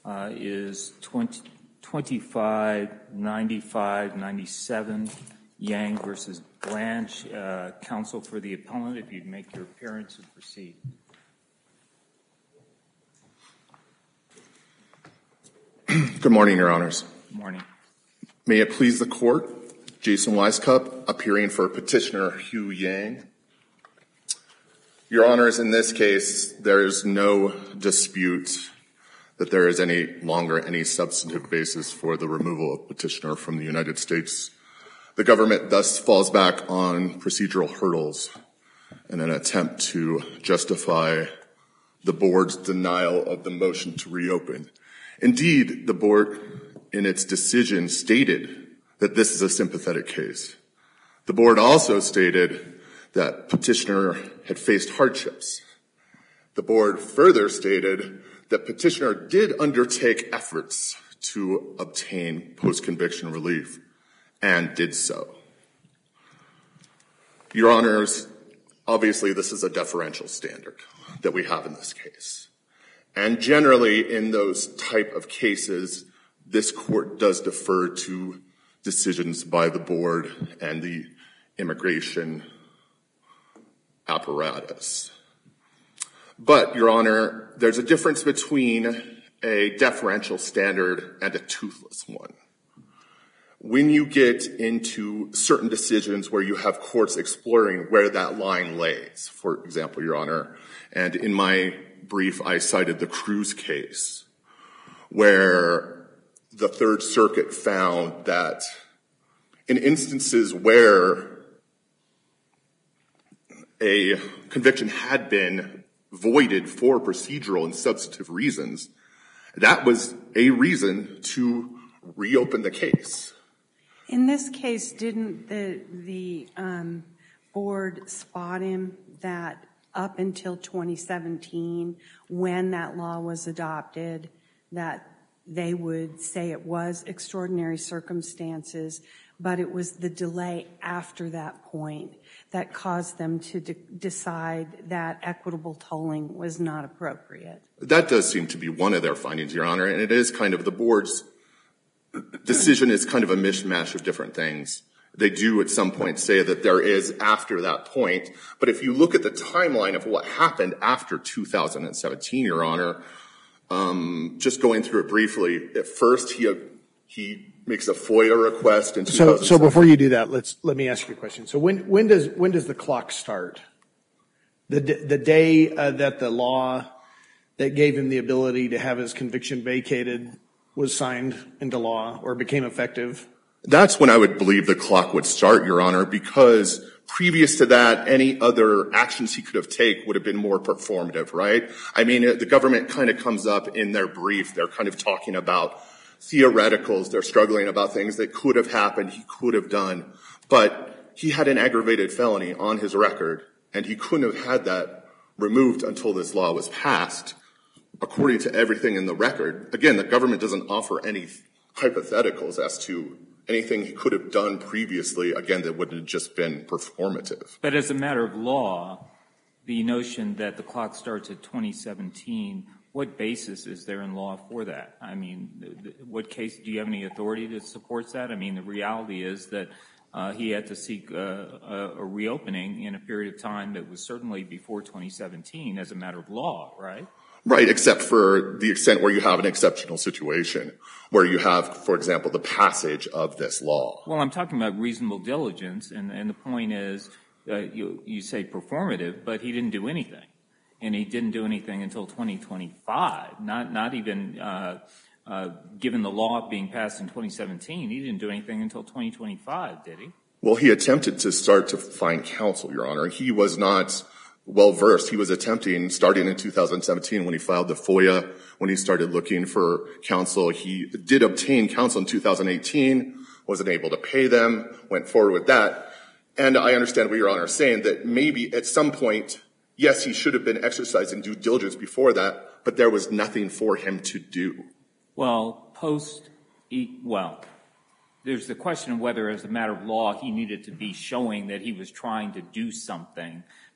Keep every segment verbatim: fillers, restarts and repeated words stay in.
uh, is twenty-five ninety-five ninety-seven, Yang versus Blanche. Uh, counsel for the appellant, if you'd make your appearance and proceed. Good morning, Your Honors. Good morning. May it please the Court, Jason Weiskup, appearing for Petitioner Hugh Yang. Your Honors, in this case, there is no dispute that there is any longer any substantive basis for the removal of Petitioner from the United States. The government thus falls back on procedural hurdles in an attempt to justify the Board's denial of the motion to reopen. Indeed, the Board, in its decision, stated that this is a sympathetic case. The Board also stated that Petitioner had faced hardships. The Board further stated that Petitioner did undertake efforts to obtain post-conviction relief and did so. Your Honors, obviously this is a deferential standard that we have in this case. And generally in those type of cases, this Court does defer to decisions by the Board and the immigration apparatus. But, Your Honor, there's a difference between a deferential standard and a toothless one. When you get into certain decisions where you have courts exploring where that line lays, for example, Your Honor, and in my brief I cited the Cruz case, where the Third Circuit found that in instances where a conviction had been voided for procedural and substantive reasons, that was a reason to reopen the case. In this case, didn't the, the um, Board spot him that up until twenty seventeen, when that law was adopted, that they would say it was extraordinary circumstances, but it was the delay after that point that caused them to de- decide that equitable tolling was not appropriate? That does seem to be one of their findings, Your Honor, and it is kind of the Board's decision is kind of a mishmash of different things. They do at some point say that there is after that point, but if you look at the timeline of what happened after two thousand seventeen, Your Honor, um, just going through it briefly, at first he he makes a FOIA request in two thousand seventeen. So, so before you do that, let's let me ask you a question. So when when does when does the clock start? The the day uh, that the law that gave him the ability to have his conviction vacated was signed into law or became effective? That's when I would believe the clock would start, Your Honor, because previous to that, any other actions he could have taken would have been more performative, right? I mean, the government kind of comes up in their brief. They're kind of talking about theoreticals. They're struggling about things that could have happened, he could have done. But he had an aggravated felony on his record, and he couldn't have had that removed until this law was passed, according to everything in the record. Again, the government doesn't offer any hypotheticals as to anything he could have done previously, again, that would have just been performative. But as a matter of law, the notion that the clock starts at twenty seventeen, what basis is there in law for that? I mean, what case, do you have any authority that supports that? I mean, the reality is that uh, he had to seek uh, a, a reopening in a period of time that was certainly before twenty seventeen as a matter of law, right? Right, except for the extent where you have an exceptional situation, where you have, for example, the passage of this law. Well, I'm talking about reasonable diligence, and, and the point is, uh, you, you say performative, but he didn't do anything. And he didn't do anything until twenty twenty-five, not, not even uh, uh, given the law being passed in twenty seventeen, he didn't do anything until twenty twenty-five, did he? Well, he attempted to start to find counsel, Your Honor. He was not well-versed. He was attempting, starting in two thousand seventeen when he filed the FOIA, when he started looking for counsel. He did obtain counsel in two thousand eighteen, wasn't able to pay them, went forward with that. And I understand what Your Honor is saying, that maybe at some point, yes, he should have been exercising due diligence before that, but there was nothing for him to do. Well, post, well, there's the question of whether as a matter of law he needed to be showing that he was trying to do something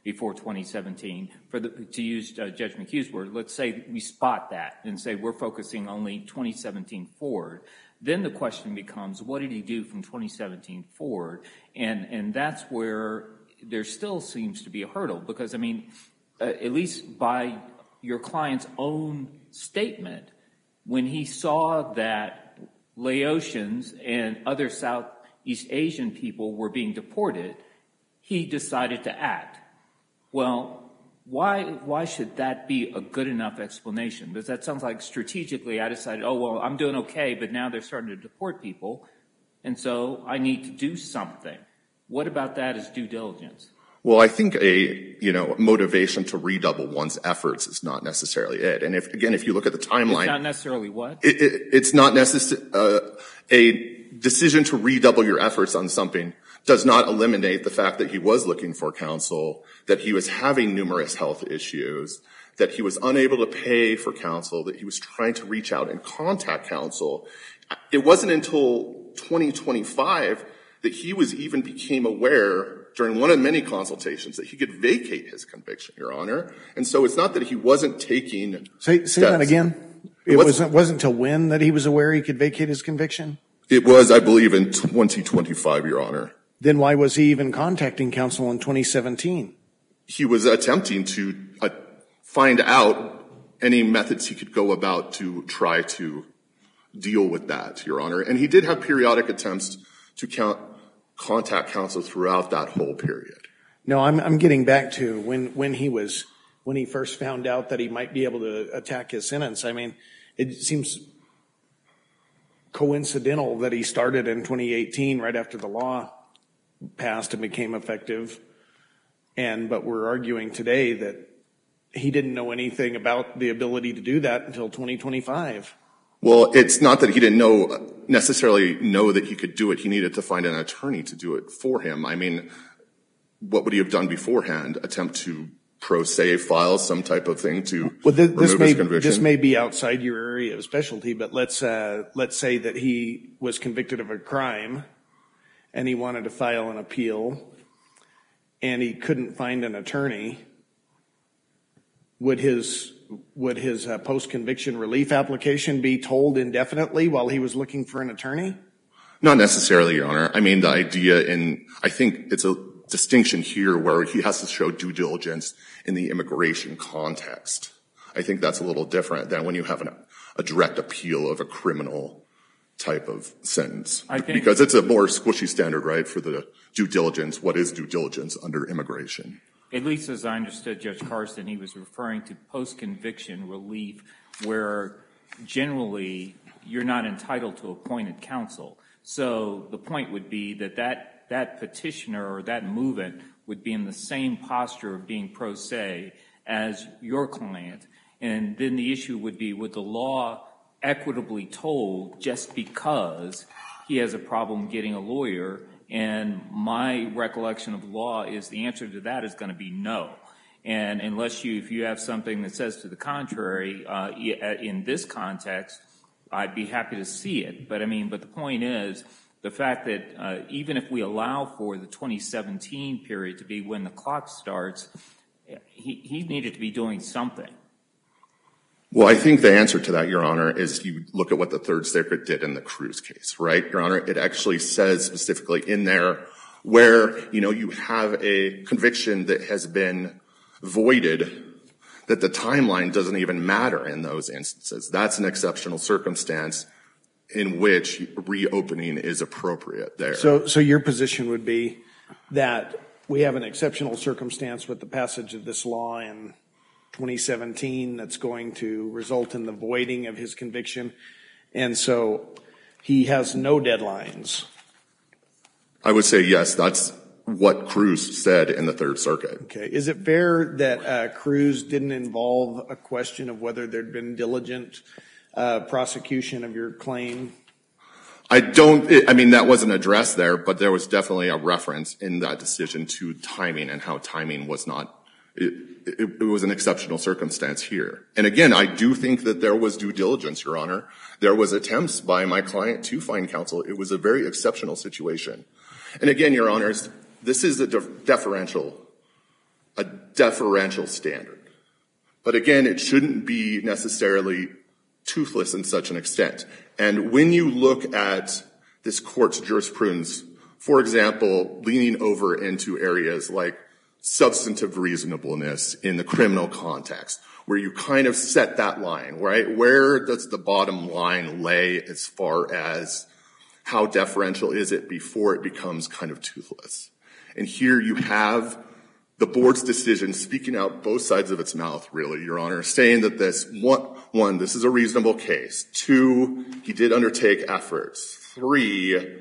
before twenty seventeen. For the, to use uh, Judge McHugh's word, let's say we spot that and say we're focusing only twenty seventeen forward. Then the question becomes, what did he do from twenty seventeen forward? And, and that's where there still seems to be a hurdle because, I mean, uh, at least by your client's own statement, when he saw that Laotians and other Southeast Asian people were being deported, he decided to act. Well, why why should that be a good enough explanation? Because that sounds like strategically I decided, oh, well, I'm doing okay, but now they're starting to deport people, and so I need to do something. What about that as due diligence? Well, I think a, you know, motivation to redouble one's efforts is not necessarily it. And if, again, if you look at the timeline. It's not necessarily what? It, it, it's not necessarily, uh, a decision to redouble your efforts on something does not eliminate the fact that he was looking for counsel, that he was having numerous health issues, that he was unable to pay for counsel, that he was trying to reach out and contact counsel. It wasn't until twenty twenty-five that he was even became aware during one of many consultations that he could vacate his conviction, Your Honor. And so it's not that he wasn't taking Say, say that again. It wasn't, wasn't until when that he was aware he could vacate his conviction? It was, I believe, in twenty twenty-five, Your Honor. Then why was he even contacting counsel in twenty seventeen? He was attempting to uh, find out any methods he could go about to try to deal with that, Your Honor. And he did have periodic attempts to count, contact counsel throughout that whole period. No, I'm, I'm getting back to when, when he was, when he first found out that he might be able to attack his sentence. I mean, it seems coincidental that he started in twenty eighteen right after the law passed and became effective. And, but we're arguing today that he didn't know anything about the ability to do that until twenty twenty-five. Well, it's not that he didn't know necessarily know that he could do it. He needed to find an attorney to do it for him. I mean, what would he have done beforehand? Attempt to pro se file some type of thing to well, this, remove this may, his conviction? This may be outside your area of specialty, but let's uh, let's say that he was convicted of a crime and he wanted to file an appeal and he couldn't find an attorney. Would his would his uh, post-conviction relief application be told indefinitely while he was looking for an attorney? Not necessarily, Your Honor. I mean, the idea in, I think it's a distinction here where he has to show due diligence in the immigration context. I think that's a little different than when you have an, a direct appeal of a criminal type of sentence. I think because it's a more squishy standard, right, for the due diligence. What is due diligence under immigration? At least as I understood Judge Carson, he was referring to post-conviction relief where generally you're not entitled to appointed counsel. So the point would be that that, that petitioner or that movement would be in the same posture of being pro se as your client. And then the issue would be, would the law equitably told just because he has a problem getting a lawyer? And my recollection of the law is the answer to that is going to be no. And unless you, if you have something that says to the contrary, uh, in this context, I'd be happy to see it. But I mean, but the point is the fact that uh, even if we allow for the twenty seventeen period to be when the clock starts, he, he needed to be doing something. Well, I think the answer to that, Your Honor, is you look at what the Third Circuit did in the Cruz case, right? Your Honor, it actually says specifically in there where, you know, you have a conviction that has been voided, that the timeline doesn't even matter in those instances. That's an exceptional circumstance in which reopening is appropriate there. So, so your position would be that we have an exceptional circumstance with the passage of this law in twenty seventeen that's going to result in the voiding of his conviction, and so he has no deadlines. I would say yes, that's what Cruz said in the Third Circuit. Okay. Is it fair that uh, Cruz didn't involve a question of whether there'd been diligent uh, prosecution of your claim? I don't, I mean, that wasn't addressed there, but there was definitely a reference in that decision to timing and how timing was not, it, it, it was an exceptional circumstance here. And again, I do think that there was due diligence, Your Honor. There was attempts by my client to find counsel. It was a very exceptional situation. And again, Your Honors, this is a deferential a deferential standard. But again, it shouldn't be necessarily toothless in such an extent. And when you look at this court's jurisprudence, for example, leaning over into areas like substantive reasonableness in the criminal context, where you kind of set that line, right? Where does the bottom line lay as far as how deferential is it before it becomes kind of toothless? And here you have the board's decision speaking out both sides of its mouth, really, Your Honor, saying that this, one, one this is a reasonable case. Two, he did undertake efforts. Three,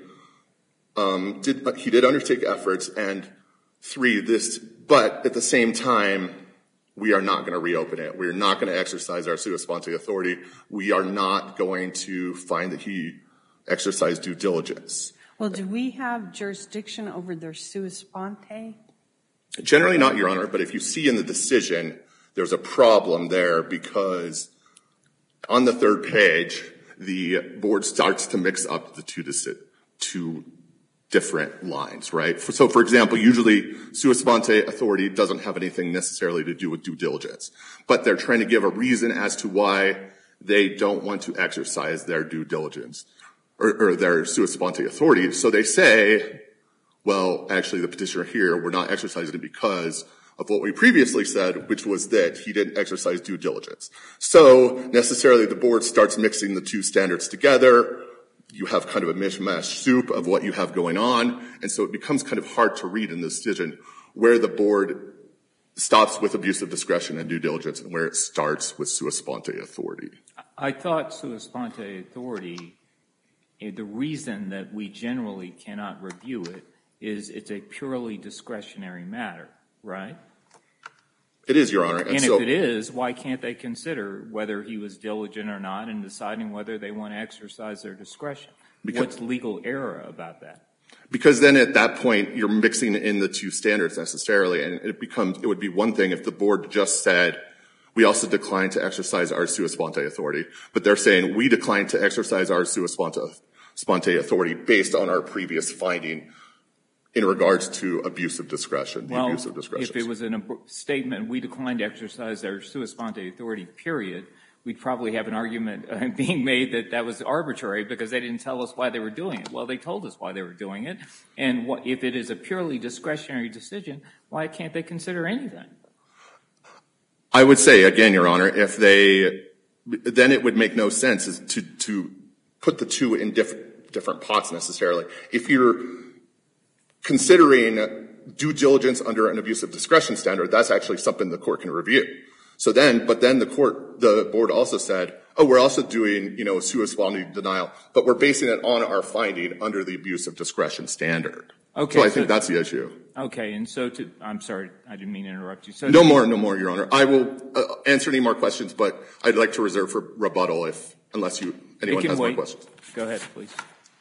um, did, he did undertake efforts. And three, this, but at the same time, we are not going to reopen it. We are not going to exercise our sua sponte authority. We are not going to find that he exercised due diligence. Well, do we have jurisdiction over their sua sponte? Generally not, Your Honor, but if you see in the decision, there's a problem there because on the third page, the board starts to mix up the two, two different lines, right? So, for example, usually sua sponte authority doesn't have anything necessarily to do with due diligence, but they're trying to give a reason as to why they don't want to exercise their due diligence or, or their sua sponte authority. So they say, well, actually, the petitioner here, we're not exercising it because of what we previously said, which was that he didn't exercise due diligence. So necessarily the board starts mixing the two standards together. You have kind of a mishmash soup of what you have going on, and so it becomes kind of hard to read in the decision where the board stops with abuse of discretion and due diligence and where it starts with sua sponte authority. I thought sua sponte authority, the reason that we generally cannot review it is it's a purely discretionary matter, right? It is, Your Honor. And, and so, if it is, why can't they consider whether he was diligent or not in deciding whether they want to exercise their discretion? Because, what's legal error about that? Because then at that point, you're mixing in the two standards necessarily, and it becomes, it would be one thing if the board just said, we also decline to exercise our sua sponte authority, but they're saying we decline to exercise our sua sponte, sponte authority based on our previous finding in regards to abuse of discretion, the well, abuse of discretion. If it was in a statement, we declined to exercise our sua sponte authority, period, we'd probably have an argument uh, being made that that was arbitrary because they didn't tell us why they were doing it. Well, they told us why they were doing it. And what, if it is a purely discretionary decision, why can't they consider anything? I would say, again, Your Honor, if they, then it would make no sense to, to put the two in diff, different pots necessarily. If you're considering due diligence under an abuse of discretion standard, that's actually something the court can review. So then, but then the court, the board also said, oh, we're also doing, you know, sua sponte denial, but we're basing it on our finding under the abuse of discretion standard. Okay. So I so, think that's the issue. Okay. And so to, I'm sorry, I didn't mean to interrupt you. So no more, no more, Your Honor. I will uh, answer any more questions, but I'd like to reserve for rebuttal if, unless you, anyone has wait. more questions. Go ahead, please.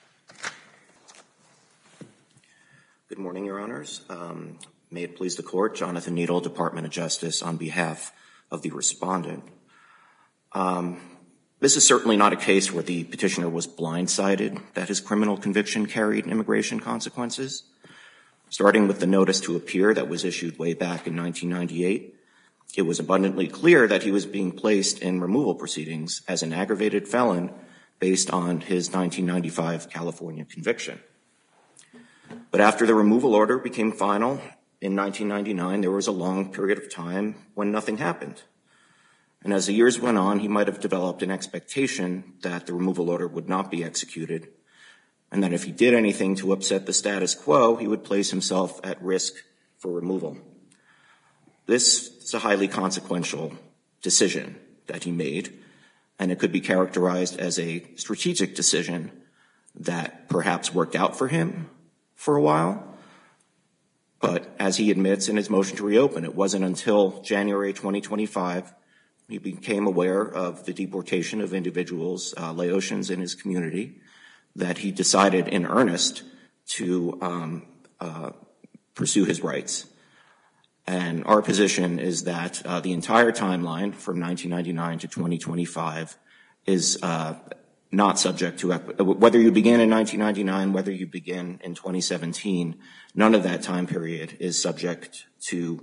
Good morning, Your Honors. Um, may it please the Court, Jonathan Needle, Department of Justice, on behalf of the respondent. Um, this is certainly not a case where the petitioner was blindsided that his criminal conviction carried immigration consequences. Starting with the notice to appear that was issued way back in nineteen ninety-eight, it was abundantly clear that he was being placed in removal proceedings as an aggravated felon based on his nineteen ninety-five California conviction. But after the removal order became final in nineteen ninety-nine, there was a long period of time when nothing happened. And as the years went on, he might have developed an expectation that the removal order would not be executed, and that if he did anything to upset the status quo, he would place himself at risk for removal. This is a highly consequential decision that he made, and it could be characterized as a strategic decision that perhaps worked out for him for a while. But as he admits in his motion to reopen, it wasn't until January twenty twenty-five he became aware of the deportation of individuals, uh, Laotians in his community, that he decided in earnest to um, uh, pursue his rights. And our position is that uh, the entire timeline from nineteen ninety-nine to twenty twenty-five is uh, not subject to, whether you begin in nineteen ninety-nine, whether you begin in twenty seventeen, none of that time period is subject to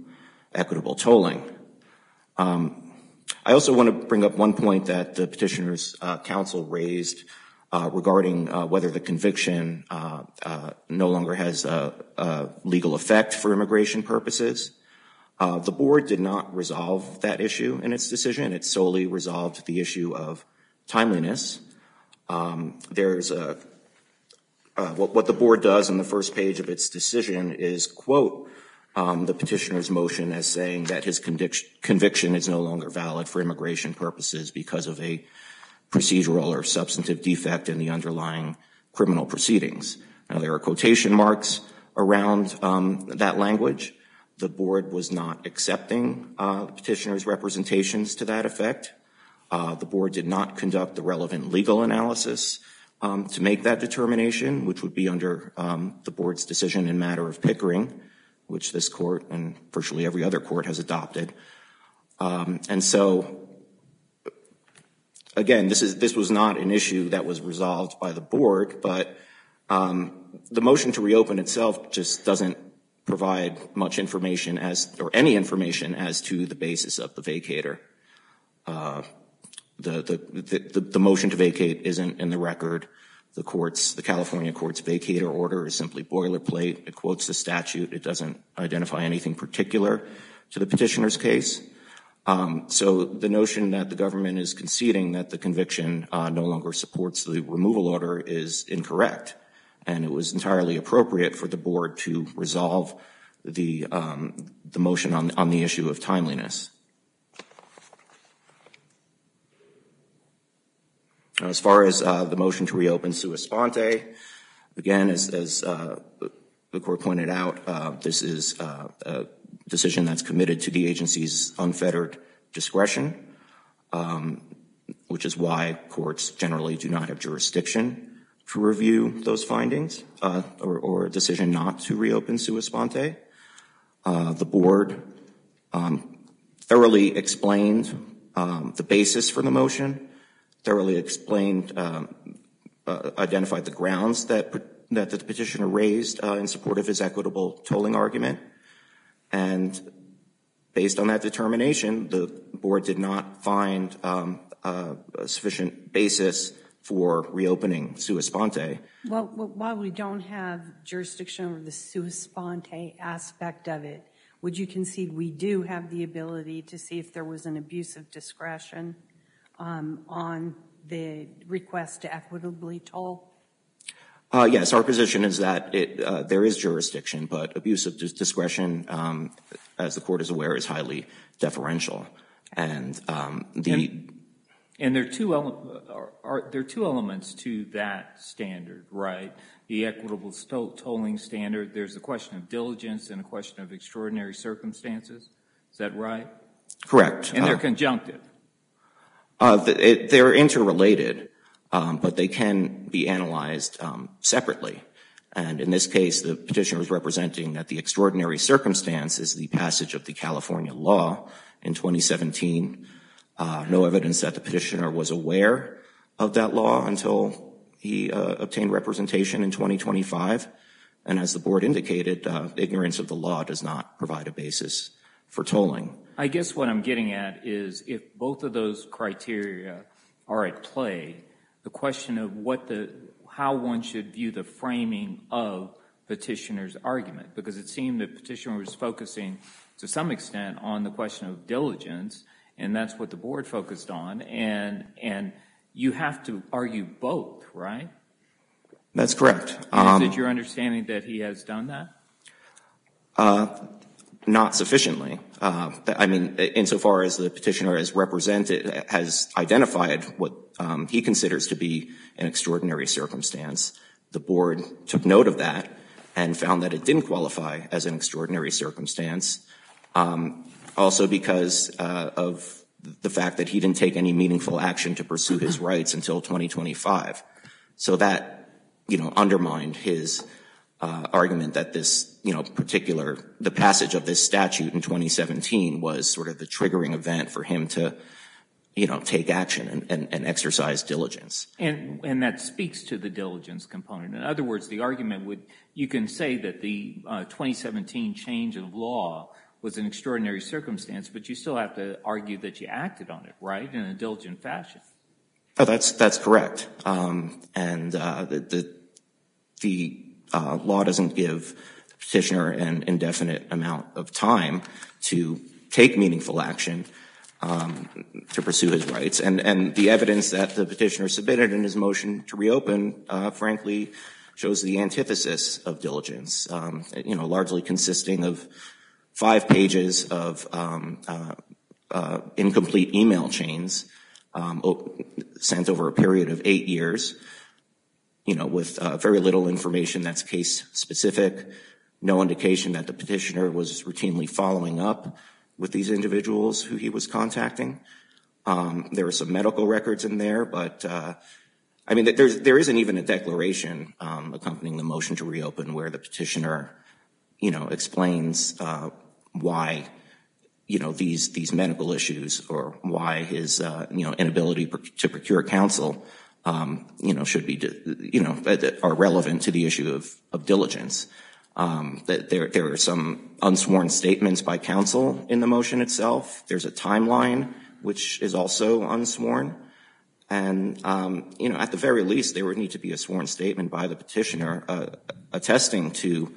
equitable tolling. Um, I also want to bring up one point that the petitioner's uh, counsel raised uh, regarding uh, whether the conviction uh, uh, no longer has a, a legal effect for immigration purposes. Uh, the board did not resolve that issue in its decision. It solely resolved the issue of timeliness. Um, there's a, uh, what, what the board does on the first page of its decision is quote um, the petitioner's motion as saying that his conviction, conviction is no longer valid for immigration purposes because of a procedural or substantive defect in the underlying criminal proceedings. Now, there are quotation marks around um, that language. The board was not accepting uh, the petitioner's representations to that effect. Uh, the board did not conduct the relevant legal analysis um, to make that determination, which would be under um, the board's decision in matter of Pickering, which this court and virtually every other court has adopted. Um, and so, again, this is this was not an issue that was resolved by the board, but um, the motion to reopen itself just doesn't provide much information as, or any information as to the basis of the vacator. Uh, the, the, the, the motion to vacate isn't in the record. The courts, the California court's vacator order is simply boilerplate. It quotes the statute. It doesn't identify anything particular to the petitioner's case. Um, so the notion that the government is conceding that the conviction uh, no longer supports the removal order is incorrect. And it was entirely appropriate for the board to resolve the um, the motion on on the issue of timeliness. As far as uh, the motion to reopen sua sponte, again, as, as uh, the court pointed out, uh, this is uh, a decision that's committed to the agency's unfettered discretion, um, which is why courts generally do not have jurisdiction to review those findings uh, or, or a decision not to reopen sua sponte. Uh, the board um, thoroughly explained um, the basis for the motion, thoroughly explained, um, uh, identified the grounds that, that the petitioner raised uh, in support of his equitable tolling argument. And based on that determination, the board did not find um, uh, a sufficient basis for reopening sua sponte. Well, while we don't have jurisdiction over the sua sponte aspect of it, would you concede we do have the ability to see if there was an abuse of discretion um, on the request to equitably toll? Uh, yes, our position is that it, uh, there is jurisdiction, but abuse of discretion, um, as the court is aware, is highly deferential. And um, the and And there are two ele- are, are, there are two elements to that standard, right? The equitable to- tolling standard. There's a question of diligence and a question of extraordinary circumstances. Is that right? Correct. And they're uh, conjunctive. Uh, the, it, they're interrelated, um, but they can be analyzed um, separately. And in this case, the petitioner is representing that the extraordinary circumstance is the passage of the California law in twenty seventeen. Uh, no evidence that the petitioner was aware of that law until he uh, obtained representation in twenty twenty-five. And as the board indicated, uh, ignorance of the law does not provide a basis for tolling. I guess what I'm getting at is if both of those criteria are at play, the question of what the how one should view the framing of petitioner's argument, because it seemed the petitioner was focusing to some extent on the question of diligence, and that's what the board focused on, and and you have to argue both, right? That's correct. Um, is it your understanding that he has done that? Uh, not sufficiently. Uh, I mean, insofar as the petitioner has represented, has identified what um, he considers to be an extraordinary circumstance, the board took note of that and found that it didn't qualify as an extraordinary circumstance. Um, Also because uh, of the fact that he didn't take any meaningful action to pursue his rights until twenty twenty-five. So that, you know, undermined his uh, argument that this, you know, particular, the passage of this statute in twenty seventeen was sort of the triggering event for him to, you know, take action and, and, and exercise diligence. And, and that speaks to the diligence component. In other words, the argument would, you can say that the uh, twenty seventeen change of law was an extraordinary circumstance, but you still have to argue that you acted on it, right, in a diligent fashion. Oh, that's that's correct. Um, and uh, the the, the uh, law doesn't give the petitioner an indefinite amount of time to take meaningful action um, to pursue his rights. And and the evidence that the petitioner submitted in his motion to reopen, uh, frankly, shows the antithesis of diligence. Um, you know, largely consisting of five pages of um, uh, uh, incomplete email chains. Um, sent over a period of eight years, you know, with uh, very little information that's case-specific, no indication that the petitioner was routinely following up with these individuals who he was contacting. Um, there are some medical records in there, but, uh, I mean, there's, there isn't even a declaration um, accompanying the motion to reopen where the petitioner, you know, explains uh, why you know, these, these medical issues or why his, uh, you know, inability to procure counsel, um, you know, should be, you know, are relevant to the issue of, of diligence. Um, that there, there are some unsworn statements by counsel in the motion itself. There's a timeline, which is also unsworn. And, um, you know, at the very least, there would need to be a sworn statement by the petitioner, uh, attesting to,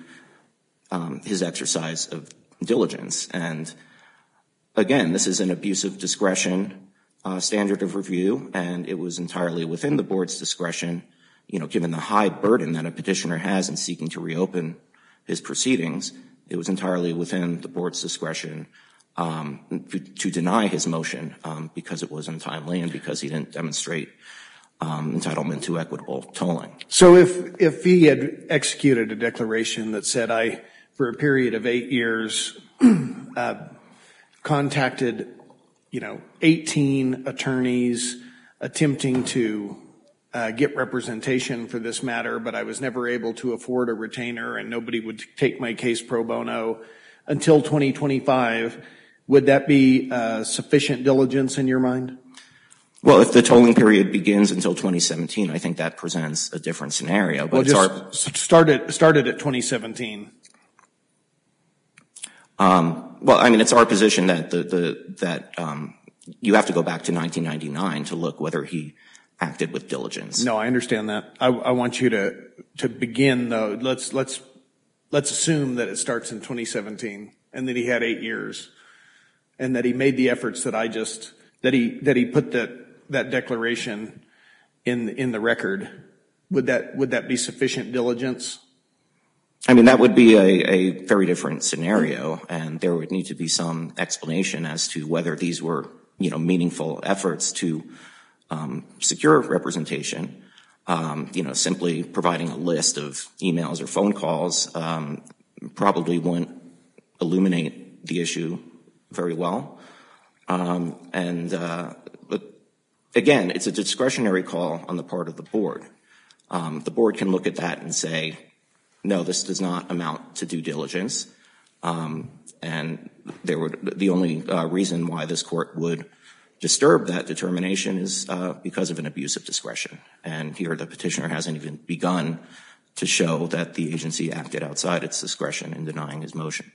um, his exercise of diligence. And, again, this is an abuse of discretion uh, standard of review, and it was entirely within the board's discretion, you know, given the high burden that a petitioner has in seeking to reopen his proceedings, it was entirely within the board's discretion um, to, to deny his motion um, because it was untimely and because he didn't demonstrate um, entitlement to equitable tolling. So if, if he had executed a declaration that said, I, for a period of eight years, uh, contacted, you know, eighteen attorneys attempting to uh, get representation for this matter, but I was never able to afford a retainer and nobody would take my case pro bono until twenty twenty-five, would that be uh, sufficient diligence in your mind? Well, if the tolling period begins until twenty seventeen, I think that presents a different scenario. But Well, it's just our, started, started at twenty seventeen. Um, well, I mean, it's our position that the, the that um, you have to go back to nineteen ninety-nine to look whether he acted with diligence. No, I understand that. I, I want you to to begin though. Let's let's let's assume that it starts in twenty seventeen and that he had eight years, and that he made the efforts that I just that he that he put that that declaration in in the record. Would that would that be sufficient diligence? I mean, that would be a, a very different scenario, and there would need to be some explanation as to whether these were, you know, meaningful efforts to um, secure representation. Um, you know, simply providing a list of emails or phone calls um, probably wouldn't illuminate the issue very well. Um, and uh, but again, it's a discretionary call on the part of the board. Um, the board can look at that and say, no, this does not amount to due diligence. Um, and there would, the only uh, reason why this court would disturb that determination is uh, because of an abuse of discretion. And here the petitioner hasn't even begun to show that the agency acted outside its discretion in denying his motion.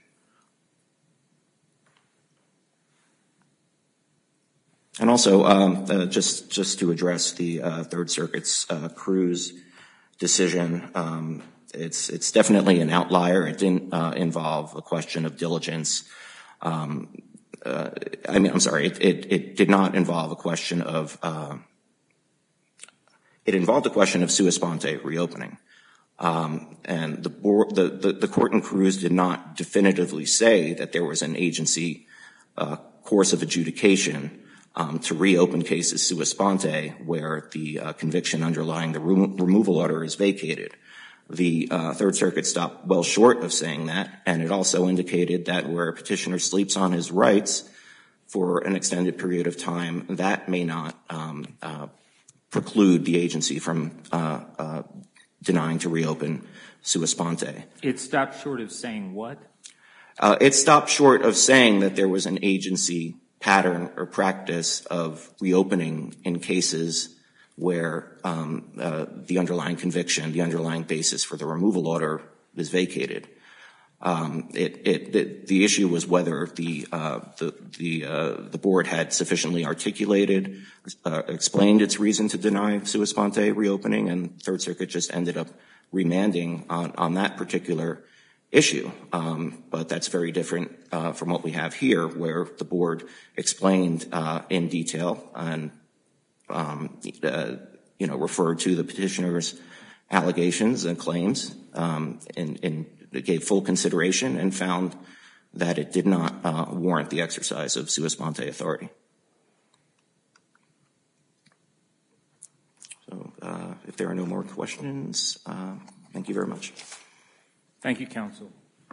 And also, um, uh, just just to address the uh, Third Circuit's uh, Cruz decision, um, It's it's definitely an outlier. It didn't uh, involve a question of diligence. Um, uh, I mean, I'm sorry. It, it it did not involve a question of. Uh, it involved a question of sua sponte reopening, um, and the board, the, the the court in Cruz did not definitively say that there was an agency uh, course of adjudication um, to reopen cases sua sponte where the uh, conviction underlying the remo- removal order is vacated. The uh, Third Circuit stopped well short of saying that, and it also indicated that where a petitioner sleeps on his rights for an extended period of time, that may not um, uh, preclude the agency from uh, uh, denying to reopen sua sponte. It stopped short of saying what? Uh, it stopped short of saying that there was an agency pattern or practice of reopening in cases where um, uh, the underlying conviction, the underlying basis for the removal order is vacated. Um, it, it, the, the issue was whether the, uh, the, the, uh, the board had sufficiently articulated, uh, explained its reason to deny sua sponte reopening, and Third Circuit just ended up remanding on, on that particular issue. Um, but that's very different, uh, from what we have here, where the board explained, uh, in detail and, um, uh, you know, referred to the petitioner's allegations and claims, um, and, and it gave full consideration and found that it did not uh, warrant the exercise of sua sponte authority. So uh, if there are no more questions, uh, thank you very much. Thank you, counsel.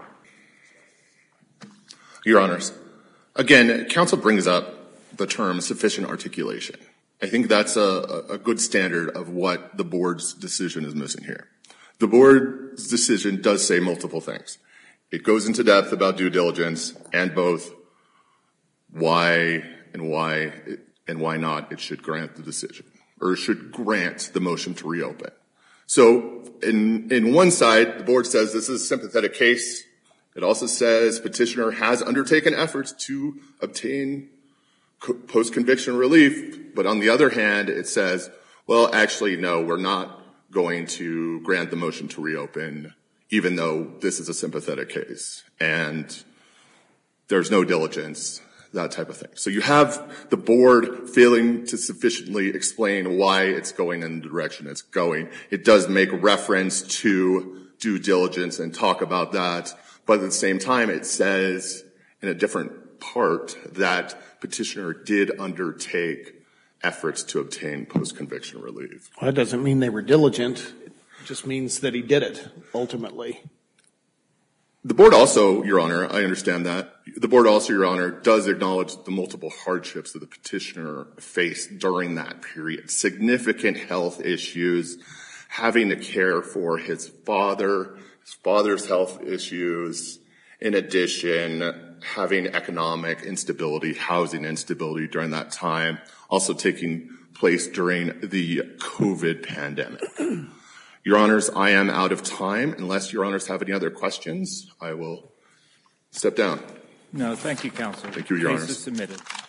Your Honors, again, counsel brings up the term sufficient articulation. I think that's a, a good standard of what the board's decision is missing here. The board's decision does say multiple things. It goes into depth about due diligence and both why and why and why not it should grant the decision, or should grant the motion to reopen. So in, in one side, the board says this is a sympathetic case. It also says petitioner has undertaken efforts to obtain post-conviction relief, but on the other hand, it says, well, actually, no, we're not going to grant the motion to reopen, even though this is a sympathetic case, and there's no diligence, that type of thing. So you have the board failing to sufficiently explain why it's going in the direction it's going. It does make reference to due diligence and talk about that, but at the same time, it says in a different part that petitioner did undertake efforts to obtain post-conviction relief. Well, that doesn't mean they were diligent. It just means that he did it, ultimately. The board also, Your Honor, I understand that. The board also, Your Honor, does acknowledge the multiple hardships that the petitioner faced during that period. Significant health issues, having to care for his father, his father's health issues, in addition, having economic instability, housing instability during that time, also taking place during the COVID pandemic. Your Honors, I am out of time. Unless Your Honors have any other questions, I will step down. No, thank you, counsel. Thank you, Your Case Honors. is submitted.